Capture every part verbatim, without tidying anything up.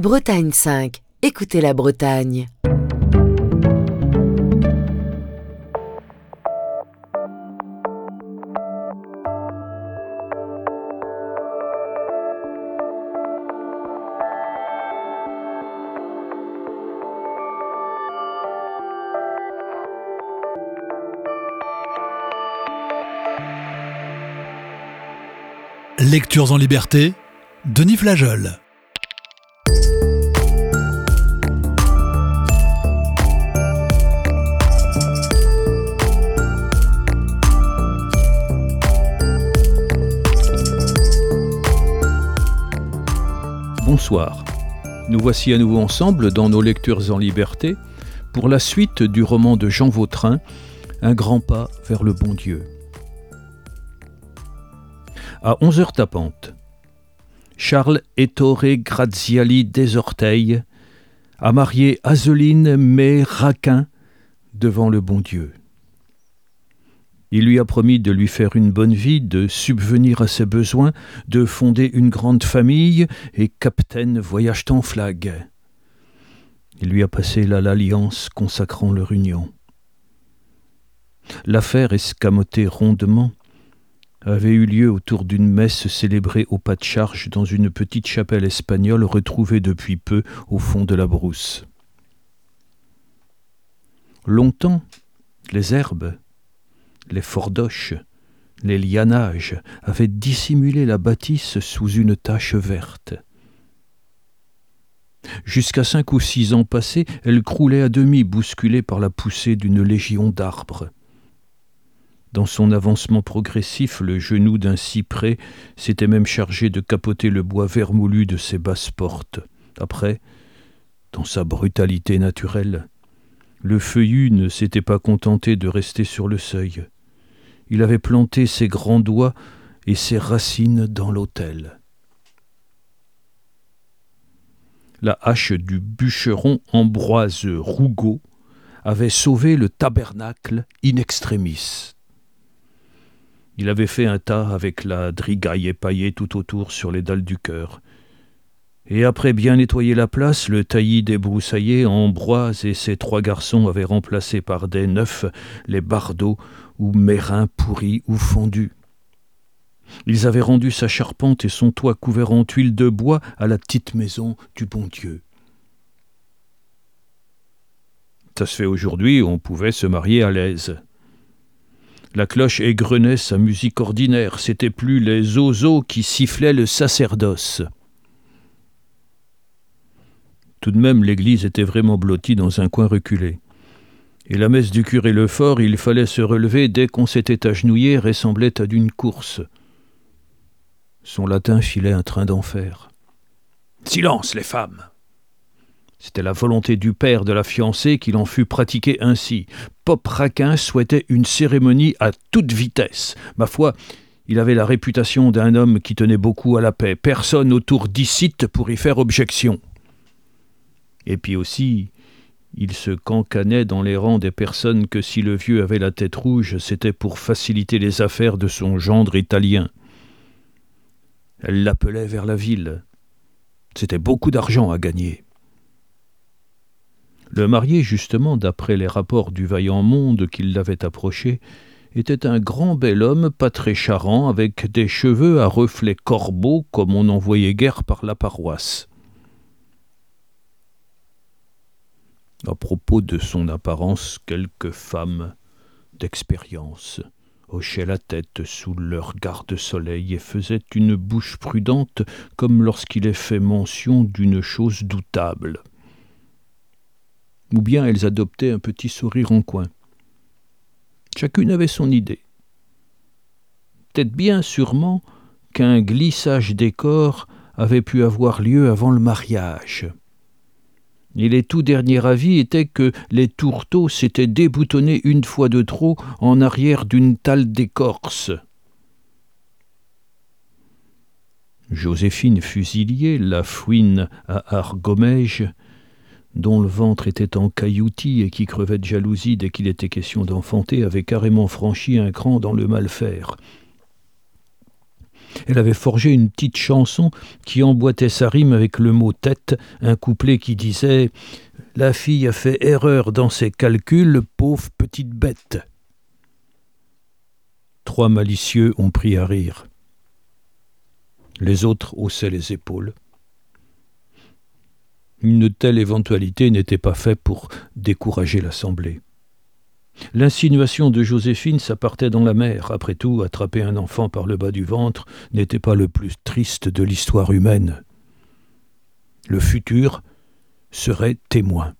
Bretagne cinq, écoutez la Bretagne. Lectures en liberté, Denis Flageol. Bonsoir, nous voici à nouveau ensemble dans nos lectures en liberté pour la suite du roman de Jean Vautrin, Un grand pas vers le bon Dieu. À onze heures tapantes, Charles Ettore Graziali Desorteils a marié Azeline May Raquin devant le bon Dieu. Il lui a promis de lui faire une bonne vie, de subvenir à ses besoins, de fonder une grande famille, et capitaine voyage en flag. Il lui a passé là l'alliance consacrant leur union. L'affaire escamotée rondement avait eu lieu autour d'une messe célébrée au pas de charge dans une petite chapelle espagnole retrouvée depuis peu au fond de la brousse. Longtemps, les herbes, les fordoches, les lianages avaient dissimulé la bâtisse sous une tache verte. Jusqu'à cinq ou six ans passés, elle croulait à demi, bousculée par la poussée d'une légion d'arbres. Dans son avancement progressif, le genou d'un cyprès s'était même chargé de capoter le bois vermoulu de ses basses portes. Après, dans sa brutalité naturelle, le feuillu ne s'était pas contenté de rester sur le seuil. Il avait planté ses grands doigts et ses racines dans l'autel. La hache du bûcheron Ambroise Rougot avait sauvé le tabernacle in extremis. Il avait fait un tas avec la drigaille épaillée tout autour sur les dalles du chœur. Et après bien nettoyer la place, le taillis débroussaillé, Ambroise et ses trois garçons avaient remplacé par des neufs les bardeaux ou mérins pourris ou fondus. Ils avaient rendu sa charpente et son toit couvert en tuiles de bois à la petite maison du bon Dieu. Ça se fait aujourd'hui, on pouvait se marier à l'aise. La cloche égrenait sa musique ordinaire, c'était plus les oiseaux qui sifflaient le sacerdoce. Tout de même, l'église était vraiment blottie dans un coin reculé. Et la messe du curé Lefort, il fallait se relever dès qu'on s'était agenouillé, ressemblait à d'une course. Son latin filait un train d'enfer. « Silence, les femmes !» C'était la volonté du père de la fiancée qu'il en fût pratiqué ainsi. Pop Raquin souhaitait une cérémonie à toute vitesse. Ma foi, il avait la réputation d'un homme qui tenait beaucoup à la paix. Personne autour d'Icite pour y faire objection. Et puis aussi, il se cancanait dans les rangs des personnes que si le vieux avait la tête rouge, c'était pour faciliter les affaires de son gendre italien. Elle l'appelait vers la ville. C'était beaucoup d'argent à gagner. Le marié, justement, d'après les rapports du vaillant monde qui l'avait approché, était un grand bel homme, pas très charrant, avec des cheveux à reflets corbeaux comme on n'en voyait guère par la paroisse. À propos de son apparence, quelques femmes d'expérience hochaient la tête sous leur garde-soleil et faisaient une bouche prudente comme lorsqu'il est fait mention d'une chose doutable. Ou bien elles adoptaient un petit sourire en coin. Chacune avait son idée. Peut-être bien sûrement qu'un glissage des corps avait pu avoir lieu avant le mariage. Et les tout derniers avis étaient que les tourteaux s'étaient déboutonnés une fois de trop en arrière d'une talle d'écorce. Joséphine Fusilier, la fouine à Argomège, dont le ventre était en cailloutis et qui crevait de jalousie dès qu'il était question d'enfanter, avait carrément franchi un cran dans le mal faire. Elle avait forgé une petite chanson qui emboîtait sa rime avec le mot « tête », un couplet qui disait « La fille a fait erreur dans ses calculs, pauvre petite bête ». Trois malicieux ont pris à rire. Les autres haussaient les épaules. Une telle éventualité n'était pas faite pour décourager l'assemblée. L'insinuation de Joséphine, ça partait dans la mer. Après tout, attraper un enfant par le bas du ventre n'était pas le plus triste de l'histoire humaine. Le futur serait témoin.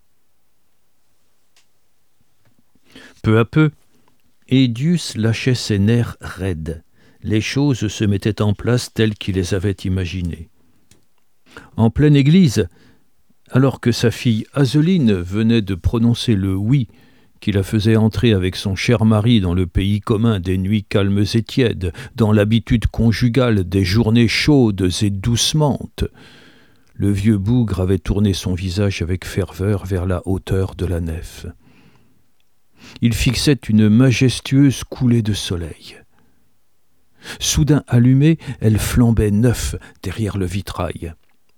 Peu à peu, Édius lâchait ses nerfs raides. Les choses se mettaient en place telles qu'il les avait imaginées. En pleine église, alors que sa fille Azeline venait de prononcer le « oui », qui la faisait entrer avec son cher mari dans le pays commun des nuits calmes et tièdes, dans l'habitude conjugale des journées chaudes et doucementes, le vieux bougre avait tourné son visage avec ferveur vers la hauteur de la nef. Il fixait une majestueuse coulée de soleil. Soudain allumée, elle flambait neuf derrière le vitrail.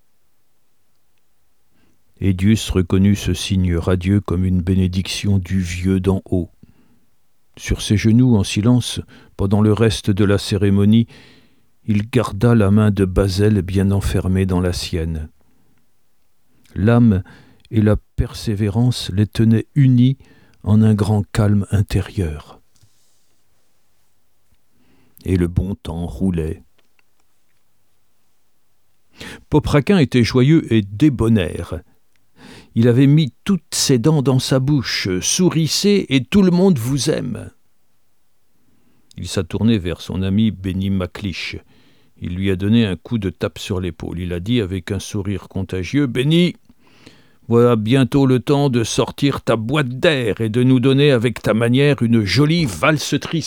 Édius reconnut ce signe radieux comme une bénédiction du vieux d'en haut. Sur ses genoux, en silence, pendant le reste de la cérémonie, il garda la main de Basel bien enfermée dans la sienne. L'âme et la persévérance les tenaient unis en un grand calme intérieur. Et le bon temps roulait. Popraquin était joyeux et débonnaire. Il avait mis toutes ses dents dans sa bouche, sourissez et tout le monde vous aime. Il s'atournait vers son ami Benny Maclich. Il lui a donné un coup de tape sur l'épaule. Il a dit avec un sourire contagieux, « Benny, voilà bientôt le temps de sortir ta boîte d'air et de nous donner avec ta manière une jolie valse triste. »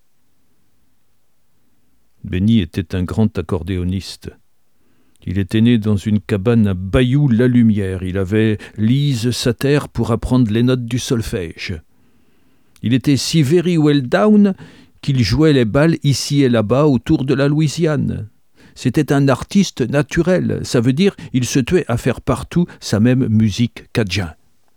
Benny était un grand accordéoniste. Il était né dans une cabane à Bayou-la-Lumière. Il avait lise sa terre pour apprendre les notes du solfège. Il était si very well down qu'il jouait les balles ici et là-bas autour de la Louisiane. C'était un artiste naturel, ça veut dire il se tuait à faire partout sa même musique cadjan.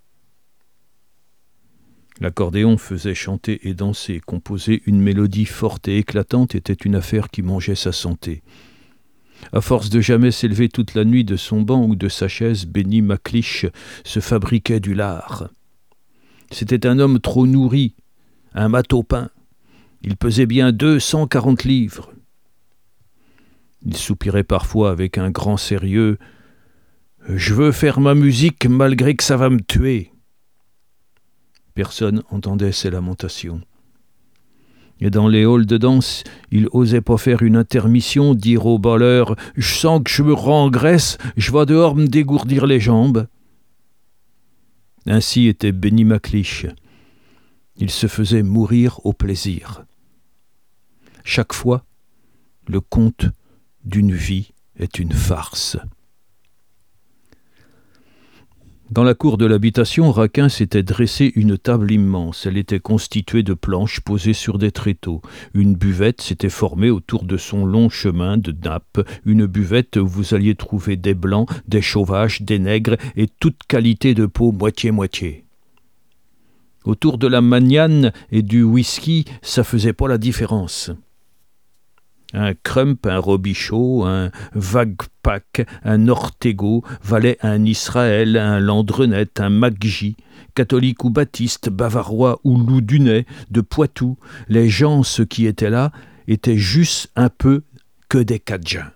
L'accordéon faisait chanter et danser, composer une mélodie forte et éclatante était une affaire qui mangeait sa santé. À force de jamais s'élever toute la nuit de son banc ou de sa chaise, Benny Maclich se fabriquait du lard. C'était un homme trop nourri, un mat-au-pain. Il pesait bien deux cent quarante livres. Il soupirait parfois avec un grand sérieux « Je veux faire ma musique malgré que ça va me tuer ». Personne entendait ses lamentations. Et dans les halls de danse, il osait pas faire une intermission, dire au balleur « Je sens que je me rengraisse, je vais dehors me dégourdir les jambes ». Ainsi était Benny Maclich. Il se faisait mourir au plaisir. Chaque fois, le conte d'une vie est une farce. Dans la cour de l'habitation, Raquin s'était dressé une table immense. Elle était constituée de planches posées sur des tréteaux. Une buvette s'était formée autour de son long chemin de nappe, une buvette où vous alliez trouver des blancs, des sauvages, des nègres et toute qualité de peau moitié-moitié. Autour de la magnane et du whisky, ça faisait pas la différence. Un Crump, un Robichaud, un Wagpack, un Ortego valaient un Israël, un Landrenette, un Maggi, catholique ou baptiste, bavarois ou loudunais, de Poitou. Les gens, ceux qui étaient là, étaient juste un peu que des Cadjans.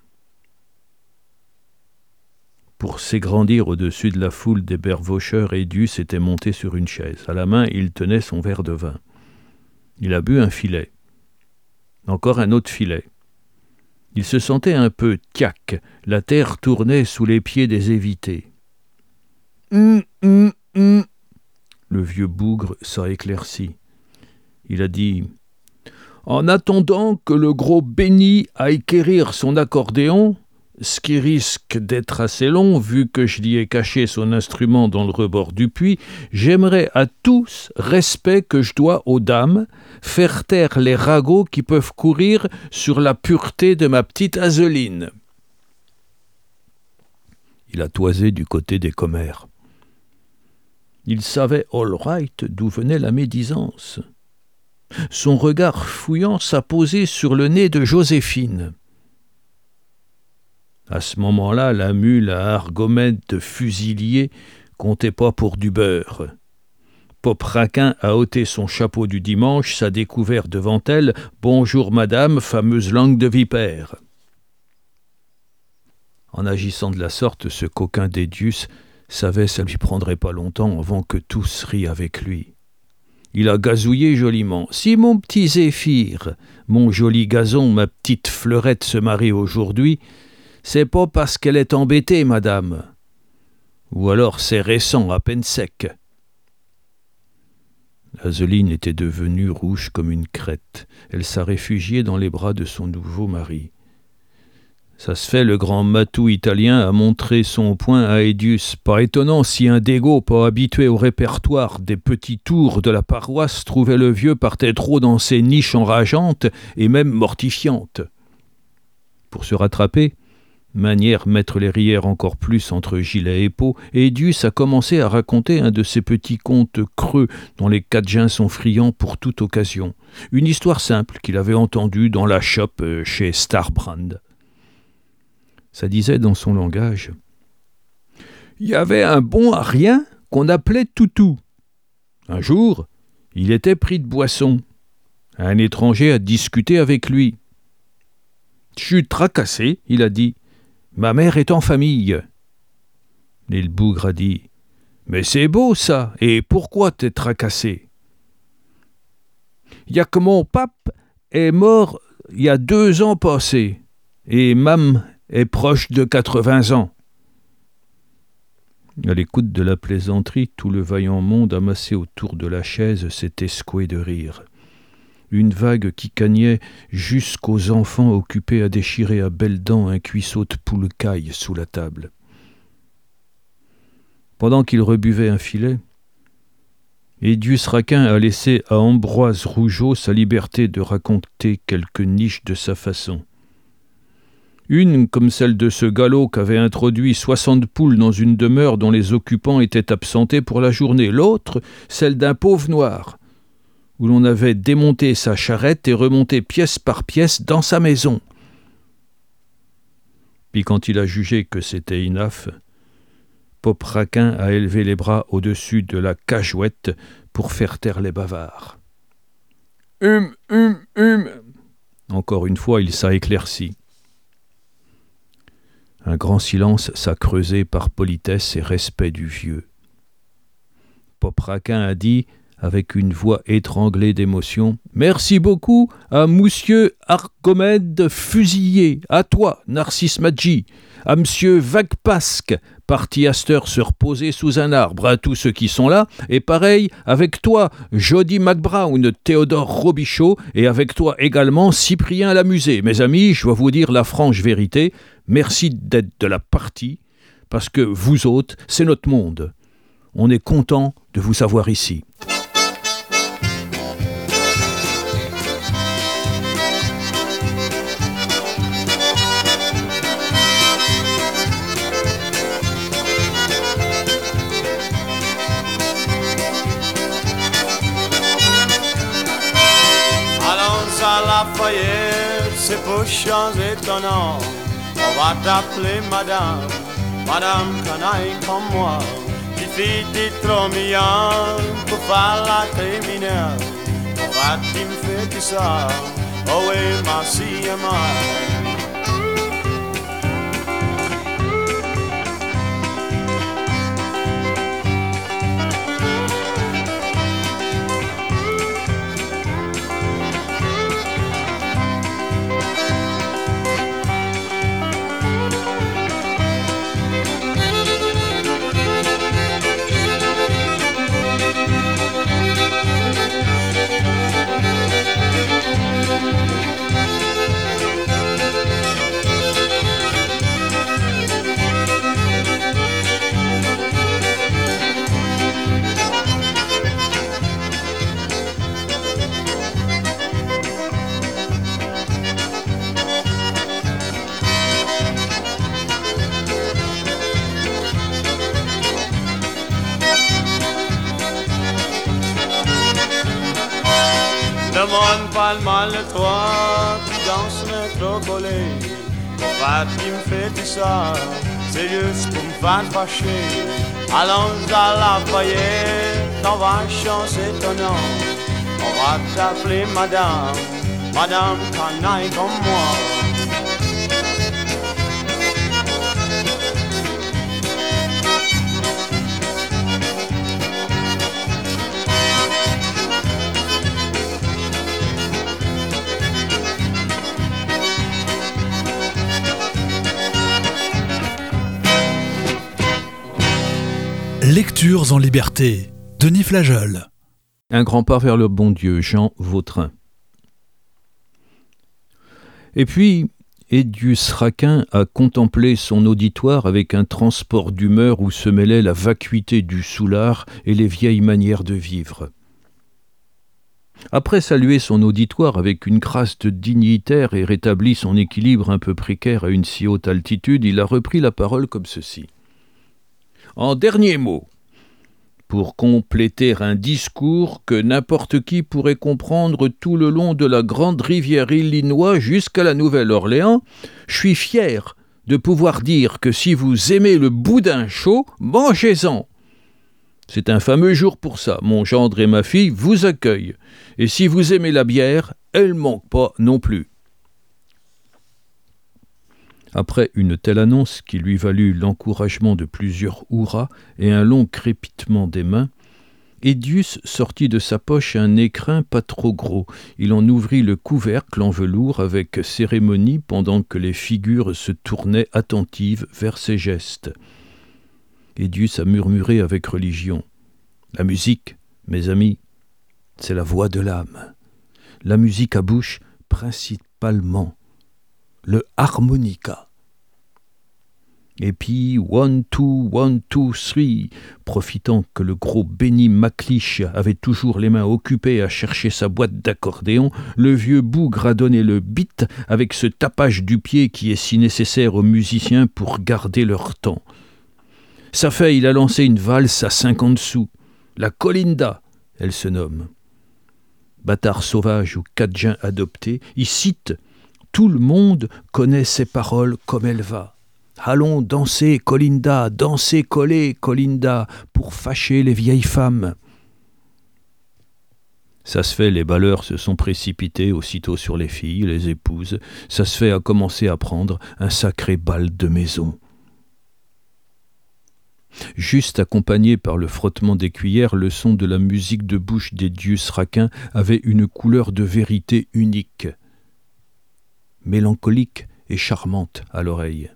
Pour s'égrandir au-dessus de la foule des bervaucheurs, Édius était monté sur une chaise. À la main, il tenait son verre de vin. Il a bu un filet. Encore un autre filet. Il se sentait un peu tiac, la terre tournait sous les pieds des évités. Hum, hum, hum. Le vieux bougre s'a éclairci. Il a dit « En attendant que le gros Benny aille quérir son accordéon, ce qui risque d'être assez long, vu que je lui ai caché son instrument dans le rebord du puits, j'aimerais à tous respect que je dois aux dames, faire taire les ragots qui peuvent courir sur la pureté de ma petite Azeline. » Il a toisé du côté des commères. Il savait all right d'où venait la médisance. Son regard fouillant s'a posé sur le nez de Joséphine. À ce moment-là, la mule à Argomède de fusilier comptait pas pour du beurre. Popraquin a ôté son chapeau du dimanche, s'a découvert devant elle « Bonjour madame, fameuse langue de vipère ». En agissant de la sorte, ce coquin d'Edius savait ça lui prendrait pas longtemps avant que tous rient avec lui. Il a gazouillé joliment. « Si mon petit Zéphyr, mon joli gazon, ma petite Fleurette se marie aujourd'hui, c'est pas parce qu'elle est embêtée, madame. Ou alors c'est récent, à peine sec. » Azeline était devenue rouge comme une crête. Elle s'a réfugiée dans les bras de son nouveau mari. Ça se fait, le grand matou italien a montré son poing à Edius. Pas étonnant si un dégot pas habitué au répertoire des petits tours de la paroisse trouvait le vieux partait trop dans ses niches enrageantes et même mortifiantes. Pour se rattraper, manière mettre les rières encore plus entre gilet et peau, Edius a commencé à raconter un de ces petits contes creux dont les Cadjins sont friands pour toute occasion. Une histoire simple qu'il avait entendue dans la shop chez Starbrand. Ça disait dans son langage « Il y avait un bon à rien qu'on appelait Toutou. Un jour, il était pris de boisson. Un étranger a discuté avec lui. « Je suis tracassé, il a dit. Ma mère est en famille. » Et le bougre a dit « Mais c'est beau ça, et pourquoi t'es tracassé ?»« Il y a que mon pape est mort il y a deux ans passés, et mam est proche de quatre-vingts ans. » À l'écoute de la plaisanterie, tout le vaillant monde amassé autour de la chaise s'était secoué de rire. Une vague qui cagnait jusqu'aux enfants occupés à déchirer à belles dents un cuisseau de poule-caille sous la table. Pendant qu'il rebuvait un filet, Edius Raquin a laissé à Ambroise Rougeot sa liberté de raconter quelques niches de sa façon. Une comme celle de ce galop qu'avait introduit soixante poules dans une demeure dont les occupants étaient absentés pour la journée. L'autre, celle d'un pauvre noir, où l'on avait démonté sa charrette et remonté pièce par pièce dans sa maison. Puis quand il a jugé que c'était enough, Popraquin a élevé les bras au-dessus de la cajouette pour faire taire les bavards. Hum, hum, hum. Encore une fois, il s'a éclairci. Un grand silence s'a creusé par politesse et respect du vieux. Popraquin a dit, avec une voix étranglée d'émotion, « Merci beaucoup à Monsieur Argomède Fusillé, à toi, Narcisse Maggi, à Monsieur Vagpasque, parti à cette heure se reposer sous un arbre, à tous ceux qui sont là, et pareil avec toi, Jody McBrown, Théodore Robichaud, et avec toi également, Cyprien Lamusé. Mes amis, je dois vous dire la franche vérité, merci d'être de la partie, parce que vous autres, c'est notre monde. On est content de vous avoir ici. » Lafayette, c'est pour champs étonnants. On va t'appeler madame, madame canaille comme moi. Qui fit des trop mignons pour faire la criminelle. On va t'y me faire tout ça, oh oui, merci et moi. le monde parle mal de toi, puis danse mais trop collé. Mon frère qui me fait tout ça, c'est juste pour me faire fâcher. Allons à la Lafayette, on va changer ton nom. On va t'appeler madame, madame canaille comme moi. Lectures en liberté, Denis Flageol. Un grand pas vers le bon Dieu, Jean Vautrin. Et puis, Edius Raquin a contemplé son auditoire avec un transport d'humeur où se mêlait la vacuité du soulard et les vieilles manières de vivre. Après saluer son auditoire avec une grâce de dignitaire et rétabli son équilibre un peu précaire à une si haute altitude, il a repris la parole comme ceci. En dernier mot, pour compléter un discours que n'importe qui pourrait comprendre tout le long de la grande rivière Illinois jusqu'à la Nouvelle-Orléans, je suis fier de pouvoir dire que si vous aimez le boudin chaud, mangez-en. C'est un fameux jour pour ça. Mon gendre et ma fille vous accueillent. Et si vous aimez la bière, elle ne manque pas non plus. Après une telle annonce qui lui valut l'encouragement de plusieurs hurrahs et un long crépitement des mains, Edius sortit de sa poche un écrin pas trop gros. Il en ouvrit le couvercle en velours avec cérémonie pendant que les figures se tournaient attentives vers ses gestes. Edius a murmuré avec religion. La musique, mes amis, c'est la voix de l'âme. La musique à bouche, principalement. Le harmonica. Et puis, one, two, one, two, three, profitant que le gros Benny McLeish avait toujours les mains occupées à chercher sa boîte d'accordéon, le vieux bougre a donné le beat avec ce tapage du pied qui est si nécessaire aux musiciens pour garder leur temps. Ça fait, il a lancé une valse à cinquante sous. La Colinda, elle se nomme. Bâtard sauvage ou cadjin adopté, il cite « Tout le monde connaît ses paroles comme elle va. Allons danser, Colinda, danser coller, Colinda, pour fâcher les vieilles femmes. » Ça se fait, les balleurs se sont précipités aussitôt sur les filles, les épouses. Ça se fait à commencer à prendre un sacré bal de maison. Juste accompagné par le frottement des cuillères, le son de la musique de bouche d'Edius Raquin avait une couleur de vérité unique, mélancolique et charmante à l'oreille.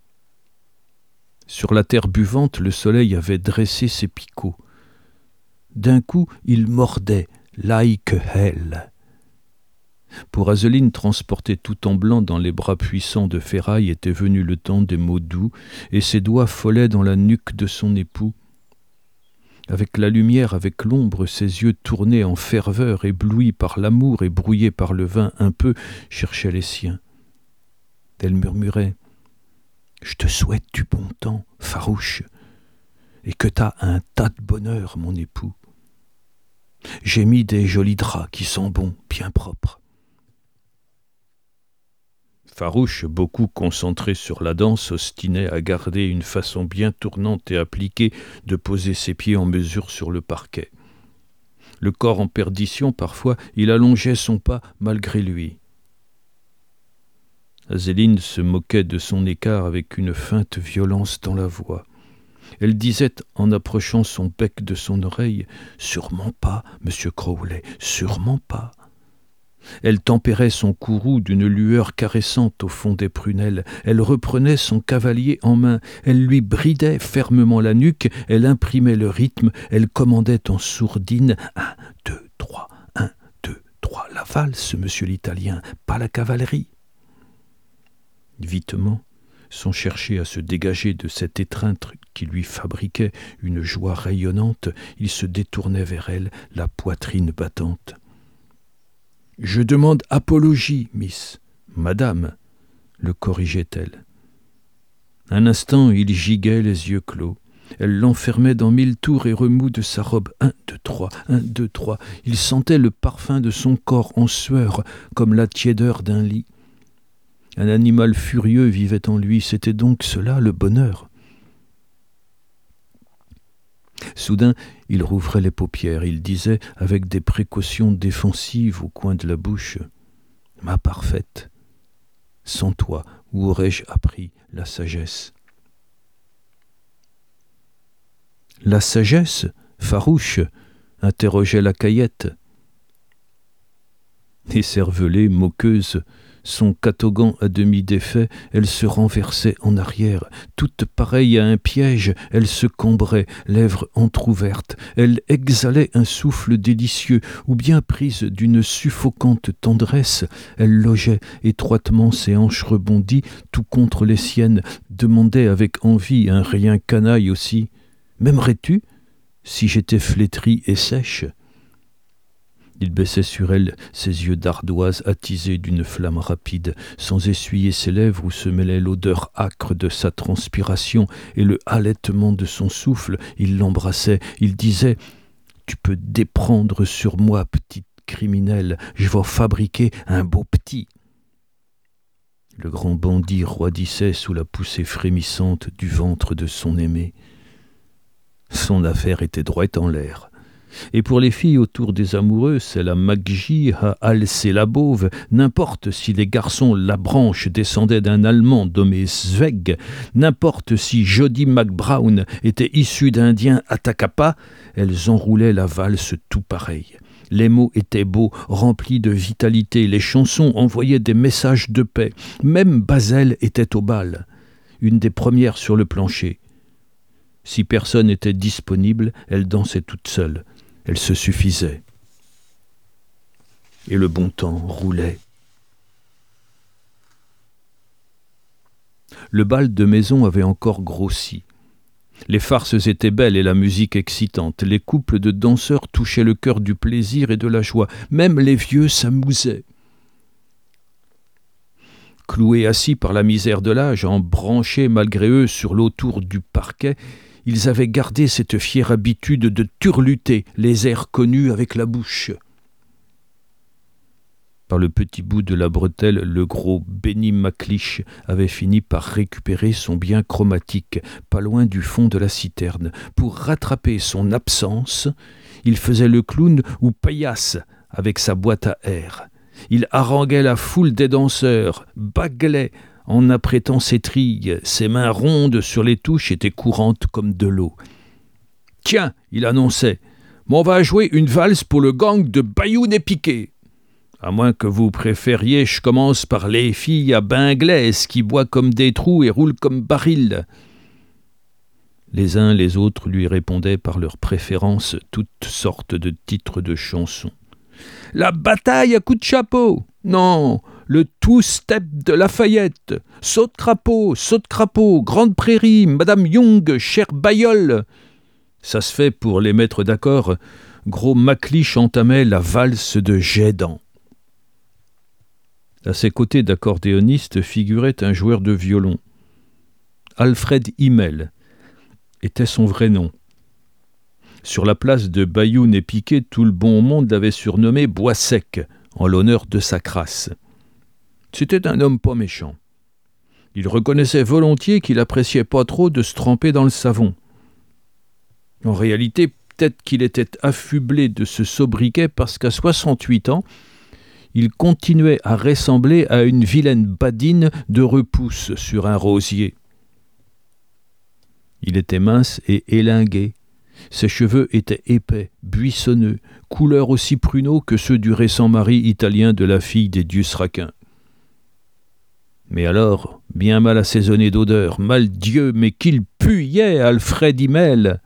Sur la terre buvante, le soleil avait dressé ses picots. D'un coup, il mordait, like hell. Pour Azeline, transportée tout en blanc dans les bras puissants de ferraille, était venu le temps des mots doux, et ses doigts folaient dans la nuque de son époux. Avec la lumière, avec l'ombre, ses yeux tournés en ferveur, éblouis par l'amour et brouillés par le vin un peu, cherchaient les siens. Elle murmurait « Je te souhaite du bon temps, farouche, et que t'as un tas de bonheur, mon époux. J'ai mis des jolis draps qui sont bons, bien propres. » Farouche, beaucoup concentré sur la danse, ostinait à garder une façon bien tournante et appliquée de poser ses pieds en mesure sur le parquet. Le corps en perdition, parfois, il allongeait son pas malgré lui. Azeline se moquait de son écart avec une feinte violence dans la voix. Elle disait, en approchant son bec de son oreille, « Sûrement pas, monsieur Crowley, sûrement pas. » Elle tempérait son courroux d'une lueur caressante au fond des prunelles. Elle reprenait son cavalier en main. Elle lui bridait fermement la nuque. Elle imprimait le rythme. Elle commandait en sourdine « Un, deux, trois, un, deux, trois. La valse, monsieur l'Italien, pas la cavalerie. » Vitement, sans chercher à se dégager de cette étreinte qui lui fabriquait une joie rayonnante, il se détournait vers elle, la poitrine battante. « Je demande apologie, miss. »« Madame, » le corrigeait-elle. Un instant, il giguait les yeux clos. Elle l'enfermait dans mille tours et remous de sa robe. Un, deux, trois, un, deux, trois. Il sentait le parfum de son corps en sueur, comme la tiédeur d'un lit. Un animal furieux vivait en lui, c'était donc cela le bonheur. Soudain, il rouvrait les paupières, il disait, avec des précautions défensives au coin de la bouche, « Ma parfaite, sans toi, où aurais-je appris la sagesse ?» La sagesse, farouche, interrogeait la Caillette. Écervelée, moqueuse, son catogan à demi défait, elle se renversait en arrière. Toute pareille à un piège, elle se cambrait, lèvres entr'ouvertes. Elle exhalait un souffle délicieux, ou bien prise d'une suffocante tendresse, elle logeait étroitement ses hanches rebondies, tout contre les siennes, demandait avec envie un rien canaille aussi. « M'aimerais-tu si j'étais flétrie et sèche ?» Il baissait sur elle ses yeux d'ardoise attisés d'une flamme rapide, sans essuyer ses lèvres où se mêlait l'odeur âcre de sa transpiration et le halètement de son souffle. Il l'embrassait, il disait « Tu peux déprendre sur moi, petite criminelle, je vais fabriquer un beau petit. » Le grand bandit roidissait sous la poussée frémissante du ventre de son aimé. Son affaire était droite en l'air. Et pour les filles autour des amoureux, c'est la Maggie à alcer la bauve. N'importe si les garçons la branche descendaient d'un Allemand nommé Zweig, n'importe si Jody McBrown était issue d'Indien Atakapa, elles enroulaient la valse tout pareil. Les mots étaient beaux, remplis de vitalité, les chansons envoyaient des messages de paix. Même Bazel était au bal, une des premières sur le plancher. Si personne n'était disponible, elle dansait toute seule. Elle se suffisait. Et le bon temps roulait. Le bal de maison avait encore grossi. Les farces étaient belles et la musique excitante. Les couples de danseurs touchaient le cœur du plaisir et de la joie. Même les vieux s'amusaient. Cloués assis par la misère de l'âge, embranchés malgré eux sur l'autour du parquet, ils avaient gardé cette fière habitude de turluter les airs connus avec la bouche. Par le petit bout de la bretelle, le gros Benny McLeish avait fini par récupérer son bien chromatique, pas loin du fond de la citerne. Pour rattraper son absence, il faisait le clown ou paillasse avec sa boîte à air. Il haranguait la foule des danseurs, baglait, en apprêtant ses trilles, ses mains rondes sur les touches étaient courantes comme de l'eau. « Tiens, il annonçait, on va jouer une valse pour le gang de Bayoun et Piquet. À moins que vous préfériez, je commence par les filles à Binglaise qui boivent comme des trous et roulent comme barils. » Les uns les autres lui répondaient par leur préférence toutes sortes de titres de chansons. « La bataille à coups de chapeau !»« Non !» Le two-step de Lafayette, saute-crapaud, saute-crapaud, grande prairie, Madame Young, cher Bayeul. Ça se fait pour les mettre d'accord. Gros McLeish entamait la valse de Gédan. À ses côtés d'accordéoniste figurait un joueur de violon. Alfred Himmel était son vrai nom. Sur la place de Bayoun et Piquet, tout le bon monde l'avait surnommé Bois Sec, en l'honneur de sa crasse. C'était un homme pas méchant. Il reconnaissait volontiers qu'il appréciait pas trop de se tremper dans le savon. En réalité, peut-être qu'il était affublé de ce sobriquet parce qu'à soixante-huit ans, il continuait à ressembler à une vilaine badine de repousse sur un rosier. Il était mince et élingué. Ses cheveux étaient épais, buissonneux, couleur aussi pruneaux que ceux du récent mari italien de la fille des Dius Raquin. Mais alors, bien mal assaisonné d'odeur, mal Dieu, mais qu'il puyait, Alfred Himmel.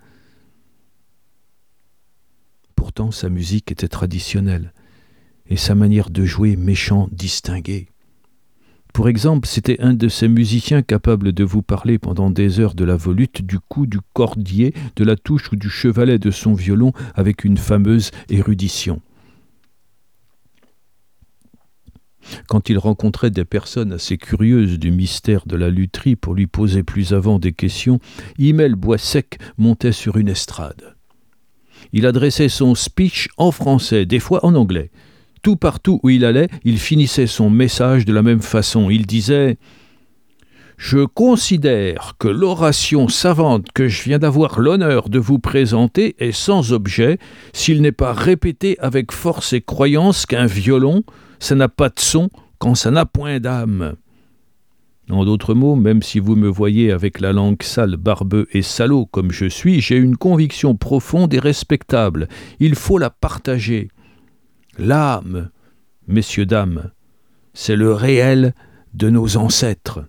Pourtant, sa musique était traditionnelle, et sa manière de jouer méchant distinguée. Pour exemple, c'était un de ces musiciens capables de vous parler pendant des heures de la volute, du cou, du cordier, de la touche ou du chevalet de son violon avec une fameuse érudition. Quand il rencontrait des personnes assez curieuses du mystère de la lutherie pour lui poser plus avant des questions, Himmel Boissec montait sur une estrade. Il adressait son speech en français, des fois en anglais. Tout partout où il allait, il finissait son message de la même façon. Il disait « Je considère que l'oration savante que je viens d'avoir l'honneur de vous présenter est sans objet s'il n'est pas répété avec force et croyance qu'un violon, ça n'a pas de son quand ça n'a point d'âme. » En d'autres mots, même si vous me voyez avec la langue sale, barbeux et salaud comme je suis, j'ai une conviction profonde et respectable. Il faut la partager. L'âme, messieurs, dames, c'est le réel de nos ancêtres.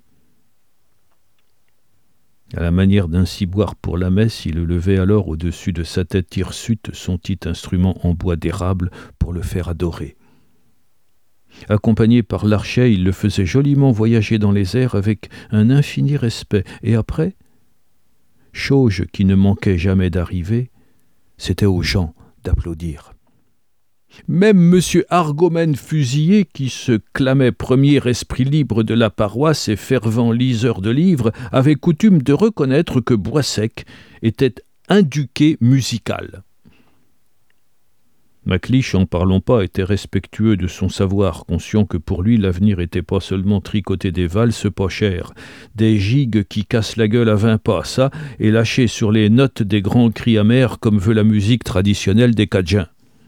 À la manière d'un ciboire pour la messe, il levait alors au-dessus de sa tête hirsute son petit instrument en bois d'érable pour le faire adorer. Accompagné par l'archet, il le faisait joliment voyager dans les airs avec un infini respect. Et après, chose qui ne manquait jamais d'arriver, c'était aux gens d'applaudir. Même M. Argomène Fusillé, qui se clamait premier esprit libre de la paroisse et fervent liseur de livres, avait coutume de reconnaître que Boissec était un duquet musical. Macliche, en parlant pas, était respectueux de son savoir, conscient que pour lui l'avenir n'était pas seulement tricoter des valses pas chères, des gigues qui cassent la gueule à vingt pas, ça, et lâcher sur les notes des grands cris amers comme veut la musique traditionnelle des Cajuns.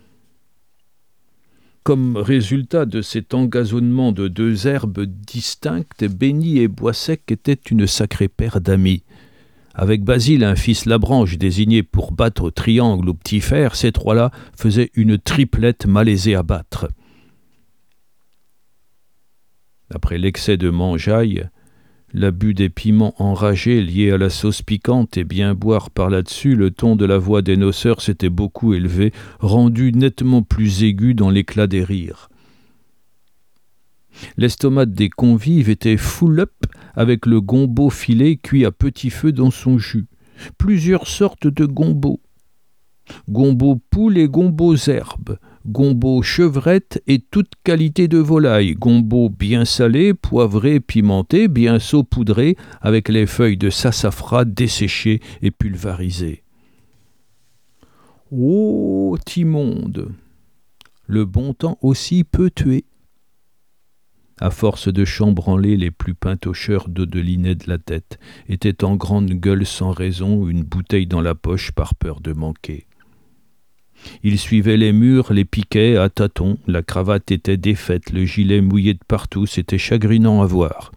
Comme résultat de cet engazonnement de deux herbes distinctes, Béni et Boissec étaient une sacrée paire d'amis. Avec Basile, un fils Labranche désigné pour battre au triangle ou petit fer, ces trois-là faisaient une triplette malaisée à battre. Après l'excès de mangeaille, l'abus des piments enragés liés à la sauce piquante et bien boire par là-dessus, le ton de la voix des noceurs s'était beaucoup élevé, rendu nettement plus aigu dans l'éclat des rires. L'estomac des convives était full up avec le gombo filé cuit à petit feu dans son jus. Plusieurs sortes de gombo. Gombo poule et gombo herbes. Gombo chevrette et toute qualité de volaille. Gombo bien salé, poivré, pimenté, bien saupoudré avec les feuilles de sassafras desséchées et pulvérisées. Ô Timonde, le bon temps aussi peut tuer. À force de chambranler les plus pintocheurs d'Odelinais de la tête, étaient en grande gueule sans raison, une bouteille dans la poche par peur de manquer. Il suivait les murs, les piquait à tâtons, la cravate était défaite, le gilet mouillé de partout, c'était chagrinant à voir.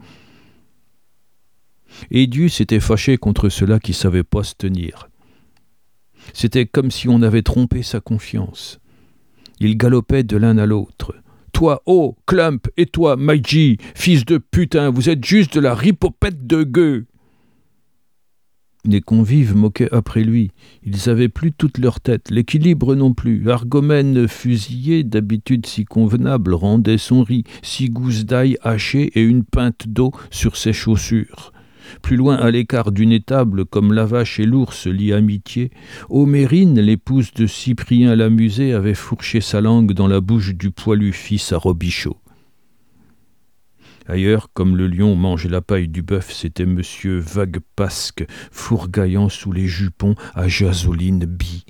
Et Dieu s'était fâché contre ceux-là qui ne savaient pas se tenir. C'était comme si on avait trompé sa confiance. Ils galopaient de l'un à l'autre. Toi, oh, Clump, et toi, Maïji, fils de putain, vous êtes juste de la ripopette de gueux. Les convives moquaient après lui. Ils avaient plus toute leur tête, l'équilibre non plus. Argomène Fusillé, d'habitude si convenable, rendait son riz, six gousses d'ail hachées et une pinte d'eau sur ses chaussures. Plus loin, à l'écart d'une étable, comme la vache et l'ours lient amitié, Homérine, l'épouse de Cyprien l'amusé, avait fourché sa langue dans la bouche du poilu fils à Robichaud. Ailleurs, comme le lion mange la paille du bœuf, c'était monsieur Vague-Pasque, fourgaillant sous les jupons à Jasoline Bie.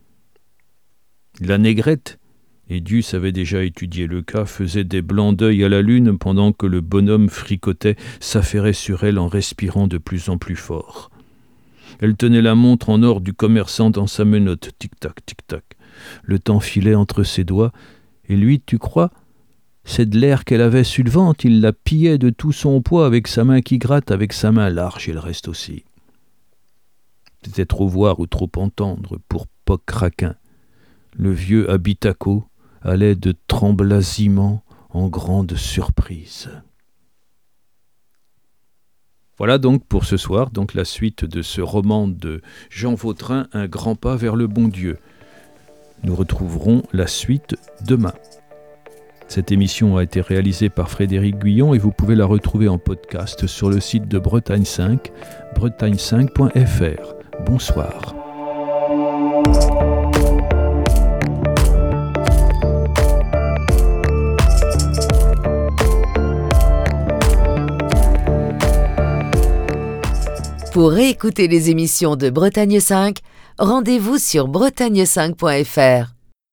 La négrette, et Duss avait déjà étudié le cas, faisait des blancs d'œil à la lune pendant que le bonhomme fricotait, s'affairait sur elle en respirant de plus en plus fort. Elle tenait la montre en or du commerçant dans sa menotte, tic-tac, tic-tac. Le temps filait entre ses doigts, et lui, tu crois, c'est de l'air qu'elle avait sur le ventre, il la pillait de tout son poids avec sa main qui gratte, avec sa main large et le reste aussi. C'était trop voir ou trop entendre pour Poc Craquin. Le vieux habitaco allait de tremblasiment en grande surprise. Voilà donc pour ce soir, donc la suite de ce roman de Jean Vautrin, Un grand pas vers le bon Dieu. Nous retrouverons la suite demain. Cette émission a été réalisée par Frédéric Guyon et vous pouvez la retrouver en podcast sur le site de Bretagne cinq, bretagne cinq point f r. Bonsoir. Pour réécouter les émissions de Bretagne cinq, rendez-vous sur bretagne cinq point f r.